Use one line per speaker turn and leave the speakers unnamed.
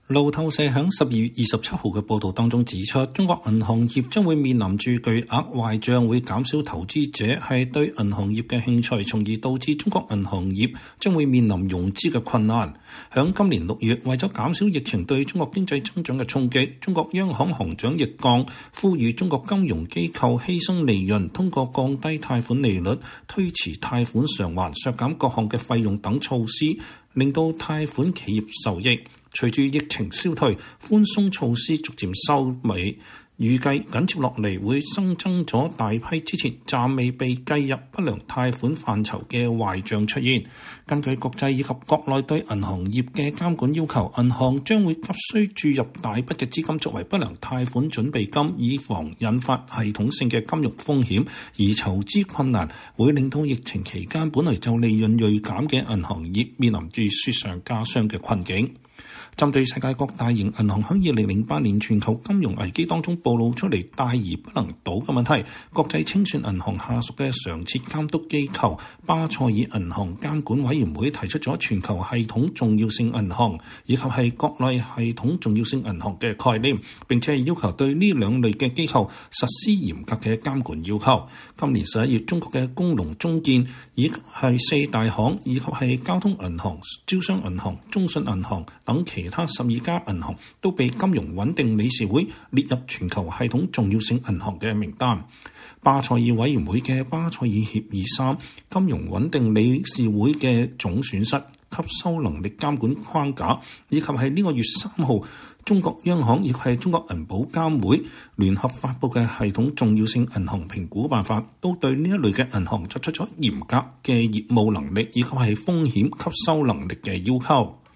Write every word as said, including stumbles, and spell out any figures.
路透社喺十二月二十七號嘅報導當中指出，中國銀行業將會面臨住巨額壞帳，會減少投資者係對銀行業嘅興趣，從而導致中國銀行業將會面臨融資嘅困難。喺今年六月，為咗減少疫情對中國經濟增長嘅衝擊，中國央行行長易綱呼籲中國金融機構犧牲利潤，通過降低貸款利率、推遲貸款償還、削減各項嘅費用等措施，令到貸款企業受益。隨住疫情消退，寬鬆措施逐漸收尾，預計緊接落嚟會新增咗大批之前暫未被計入不良貸款範疇嘅壞帳出現。根據國際以及國內對銀行業嘅監管要求，銀行將會急需注入大筆嘅資金作為不良貸款準備金，以防引發系統性嘅金融風險，而籌資困難會令到疫情期間本來就利潤銳減嘅銀行業面臨住雪上加霜嘅困境。針對世界各大型銀行喺二零零八年全球金融危機當中暴露出嚟大而不能倒嘅問題，國際清算銀行下屬嘅常設監督機構巴塞爾銀行監管委員會提出咗全球系統重要性銀行以及係國內系統重要性銀行嘅概念，並且係要求對呢兩類嘅機構實施嚴格嘅監管要求。今年十一月，中國嘅工農中建以及係四大行以及係交通銀行、招商銀行、中信銀行等其他十二家銀行都被金融穩定理事會列入全球系統重要性銀行嘅名單。巴塞爾委員會嘅巴塞爾協議三金融穩定理事會嘅總損失吸收能力監管框架，以及係呢個月三號中國央行以及係中國銀保監會聯合發布嘅系統重要性銀行評估辦法，都對呢一類嘅銀行作出咗嚴格嘅業務能力以及係風險吸收能力嘅要求。